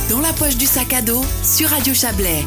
Dans la poche du sac à dos sur Radio Chablais.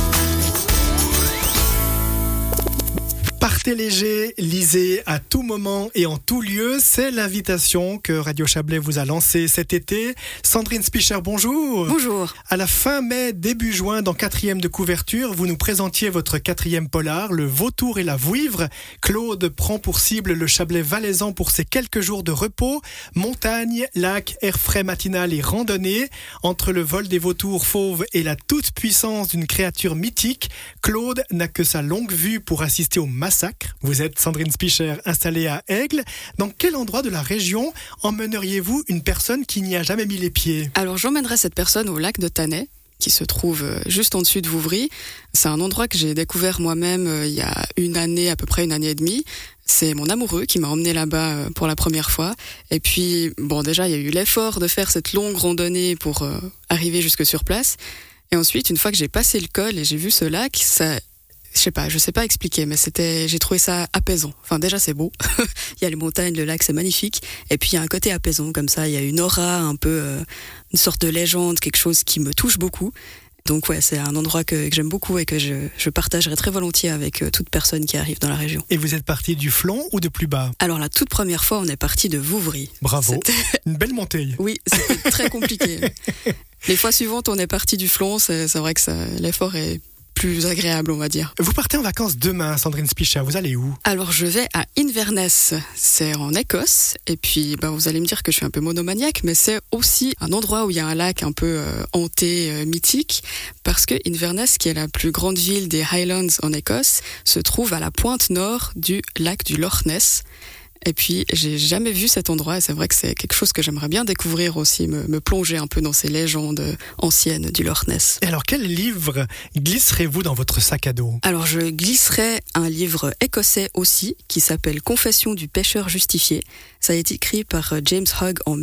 Partez léger, lisez à tout moment et en tout lieu. C'est l'invitation que Radio Chablais vous a lancée cet été. Sandrine Spicher, bonjour. Bonjour. À la fin mai, début juin, dans 4e de couverture, vous nous présentiez votre 4e polar, Le Vautour et la Vouivre. Claude prend pour cible le Chablais valaisan pour ses quelques jours de repos. Montagne, lac, air frais matinal et randonnée. Entre le vol des vautours fauves et la toute-puissance d'une créature mythique, Claude n'a que sa longue vue pour assister au massacre. Vous êtes Sandrine Spicher, installée à Aigle. Dans quel endroit de la région emmèneriez-vous une personne qui n'y a jamais mis les pieds ? Alors j'emmènerai cette personne au lac de Tannay, qui se trouve juste en dessus de Vouvry. C'est un endroit que j'ai découvert moi-même il y a une année, à peu près une année et demie. C'est mon amoureux qui m'a emmené là-bas pour la première fois. Et puis, bon, déjà, il y a eu l'effort de faire cette longue randonnée pour arriver jusque sur place. Et ensuite, une fois que j'ai passé le col et j'ai vu ce lac, ça... Je sais pas expliquer, mais j'ai trouvé ça apaisant. Enfin, déjà, c'est beau. Il y a les montagnes, le lac, c'est magnifique. Et puis, il y a un côté apaisant, comme ça. Il y a une aura, un peu, une sorte de légende, quelque chose qui me touche beaucoup. Donc, ouais, c'est un endroit que j'aime beaucoup et que je partagerai très volontiers avec toute personne qui arrive dans la région. Et vous êtes parti du flanc ou de plus bas ? Alors, la toute première fois, on est parti de Vouvry. Bravo. Une belle montée. Oui, c'était très compliqué. Les fois suivantes, on est parti du flanc. C'est vrai que l'effort est plus agréable, on va dire. Vous partez en vacances demain, Sandrine Spicher. Vous allez où ? Alors, je vais à Inverness. C'est en Écosse. Et puis, vous allez me dire que je suis un peu monomaniaque, mais c'est aussi un endroit où il y a un lac un peu hanté, mythique, parce que Inverness, qui est la plus grande ville des Highlands en Écosse, se trouve à la pointe nord du lac du Loch Ness. Et puis, j'ai jamais vu cet endroit et c'est vrai que c'est quelque chose que j'aimerais bien découvrir aussi, me plonger un peu dans ces légendes anciennes du Loch Ness. Et alors, quel livre glisserez-vous dans votre sac à dos ? Alors, je glisserai un livre écossais aussi, qui s'appelle Confession du pêcheur justifié. Ça a été écrit par James Hogg en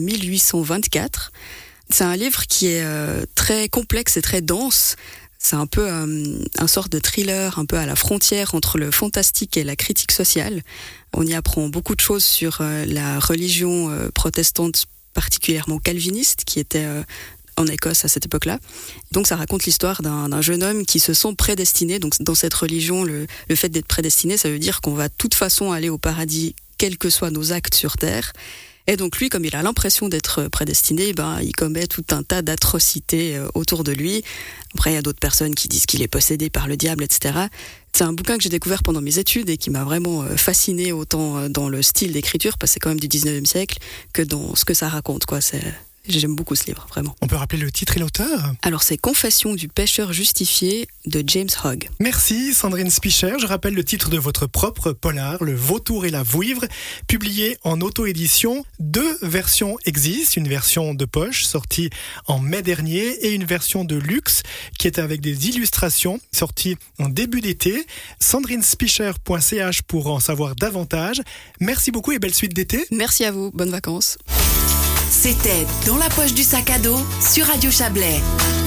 1824. C'est un livre qui est très complexe et très dense. C'est un peu un sort de thriller, un peu à la frontière entre le fantastique et la critique sociale. On y apprend beaucoup de choses sur la religion protestante, particulièrement calviniste, qui était en Écosse à cette époque-là. Donc ça raconte l'histoire d'un jeune homme qui se sent prédestiné. Donc dans cette religion, le fait d'être prédestiné, ça veut dire qu'on va de toute façon aller au paradis, quels que soient nos actes sur terre. Et donc lui, comme il a l'impression d'être prédestiné, il commet tout un tas d'atrocités autour de lui. Après, il y a d'autres personnes qui disent qu'il est possédé par le diable, etc. C'est un bouquin que j'ai découvert pendant mes études et qui m'a vraiment fasciné autant dans le style d'écriture, parce que c'est quand même du 19e siècle, que dans ce que ça raconte, quoi. J'aime beaucoup ce livre, vraiment. On peut rappeler le titre et l'auteur ? Alors, c'est Confession du pêcheur justifié de James Hogg. Merci Sandrine Spicher. Je rappelle le titre de votre propre polar, Le Vautour et la Vouivre, publié en auto-édition. 2 versions existent, une version de poche sortie en mai dernier et une version de luxe qui est avec des illustrations sortie en début d'été. sandrinespicher.ch pour en savoir davantage. Merci beaucoup et belle suite d'été. Merci à vous, bonnes vacances. C'était Dans la poche du sac à dos sur Radio Chablais.